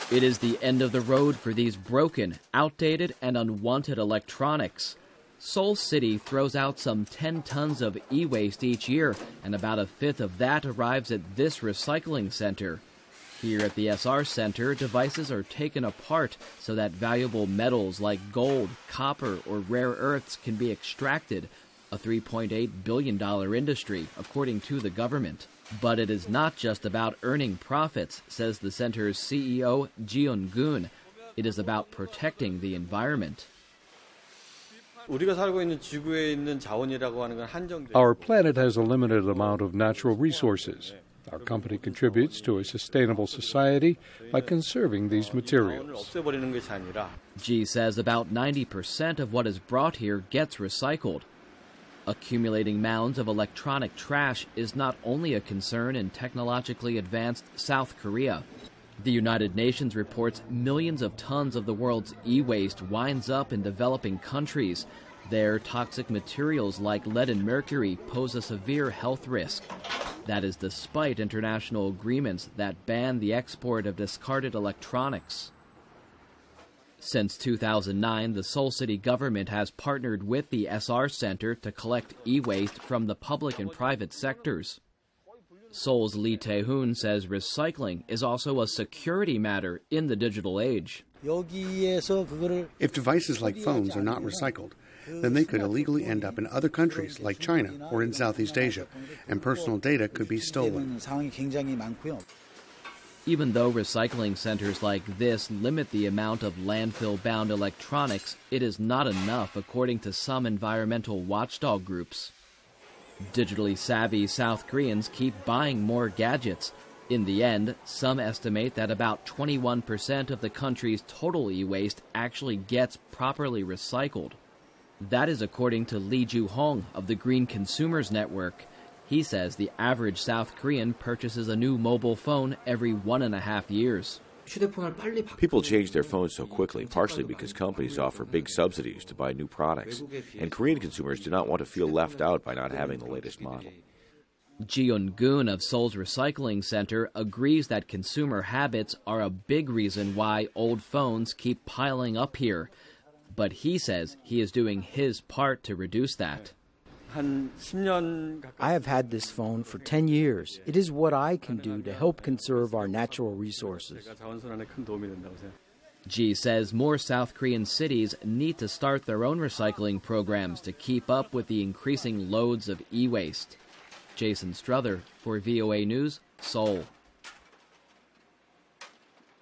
It is the end of the road for these broken, outdated, and unwanted electronics. Seoul City throws out some 10 tons of e-waste each year, and about a fifth of that arrives at this recycling center. Here at the SR Center, devices are taken apart so that valuable metals like gold, copper, or rare earths can be extracted, a $3.8 billion industry, according to the government. But it is not just about earning profits, says the center's CEO, Ji-Yoon-gun. It is about protecting the environment. Our planet has a limited amount of natural resources. Our company contributes to a sustainable society by conserving these materials. Ji says about 90% of what is brought here gets recycled. Accumulating mounds of electronic trash is not only a concern in technologically advanced South Korea. The United Nations reports millions of tons of the world's e-waste winds up in developing countries. There, toxic materials like lead and mercury pose a severe health risk. That is despite international agreements that ban the export of discarded electronics. Since 2009, the Seoul City government has partnered with the SR Center to collect e-waste from the public and private sectors. Seoul's Lee Tae-hoon says recycling is also a security matter in the digital age. If devices like phones are not recycled, then they could illegally end up in other countries like China or in Southeast Asia, and personal data could be stolen. Even though recycling centers like this limit the amount of landfill-bound electronics, it is not enough, according to some environmental watchdog groups. Digitally savvy South Koreans keep buying more gadgets. In the end, some estimate that about 21% of the country's total e-waste actually gets properly recycled. That is according to Lee Ju-hong of the Green Consumers Network. He says the average South Korean purchases a new mobile phone every 1.5 years. People change their phones so quickly, partially because companies offer big subsidies to buy new products, and Korean consumers do not want to feel left out by not having the latest model. Ji-Yoon-gun of Seoul's Recycling Center agrees that consumer habits are a big reason why old phones keep piling up here. But he says he is doing his part to reduce that. I have had this phone for 10 years. It is what I can do to help conserve our natural resources. Ji says more South Korean cities need to start their own recycling programs to keep up with the increasing loads of e-waste. Jason Struther for VOA News, Seoul.